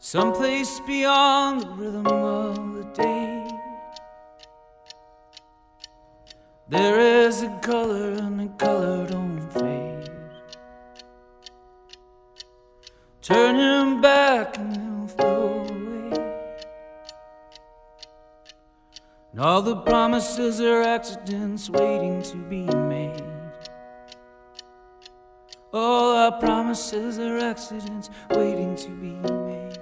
someplace beyond the rhythm of the day. There is a color and the color don't fade. Turn him back and he'll flow away. And all the promises are accidents waiting to be made. All our promises are accidents waiting to be made.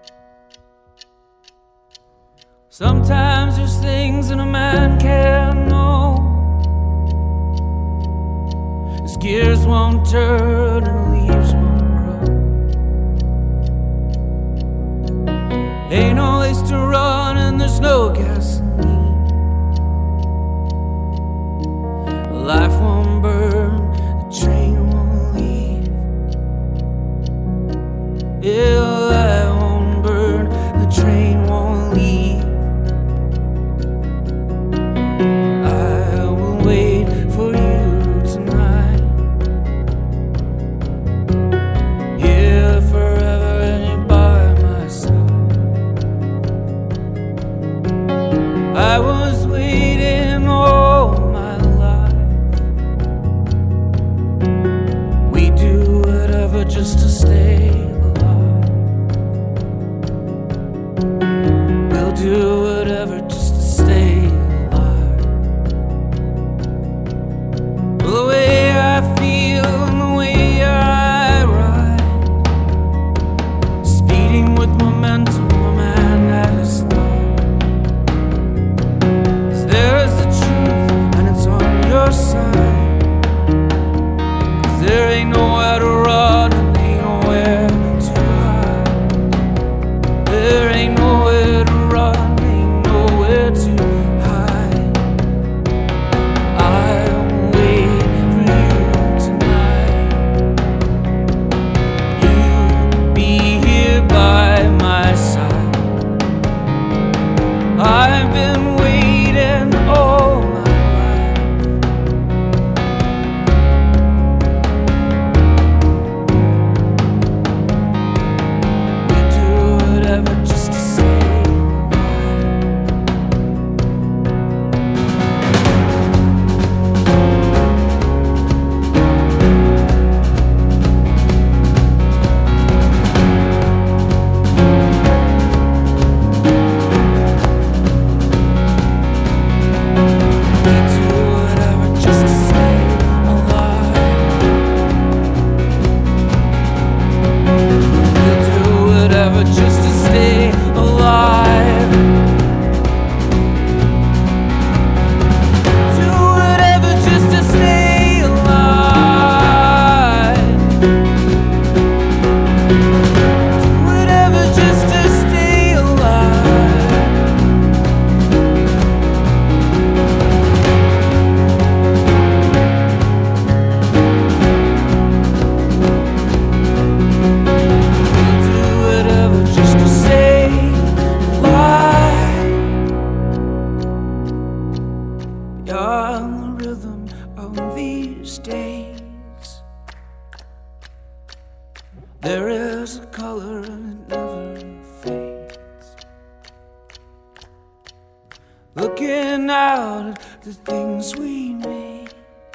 Sometimes there's things that a man can't know. His gears won't turn and leaves won't grow. Ain't no place to run and there's no gasoline. Life won't burn, the train won't leave. Yeah, life won't burn, the train won't leave. I will wait for you tonight. Here forever and you're by my side. I was waiting all my life. We do whatever just to stay alive. We'll do whatever just to stay alive. Well, the way I feel and the way I ride, speeding with momentum, a man that is thought. 'Cause there is the truth and it's on your side. 'Cause there ain't nowhere to run and ain't nowhere to hide. There ain't nowhere to run, ain't nowhere to hide. I'll wait for you tonight. You'll be here by my side. I've been waiting all my life. We do whatever just to stay alive. We do whatever just to stay alive. We'll do whatever just to stay alive. Do whatever just to stay alive. Do whatever just to stay alive. We'll do whatever just to stay alive. You're the rhythm of these days. There is a color and it never fades. Looking out at the things we made,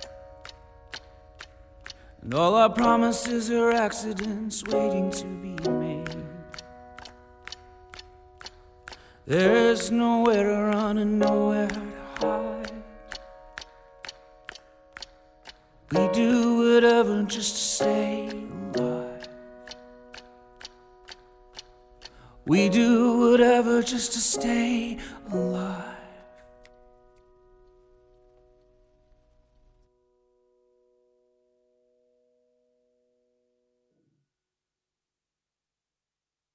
and all our promises are accidents waiting to be made. There's nowhere to run and nowhere to hide. We do whatever just to stay alive. We do whatever just to stay alive.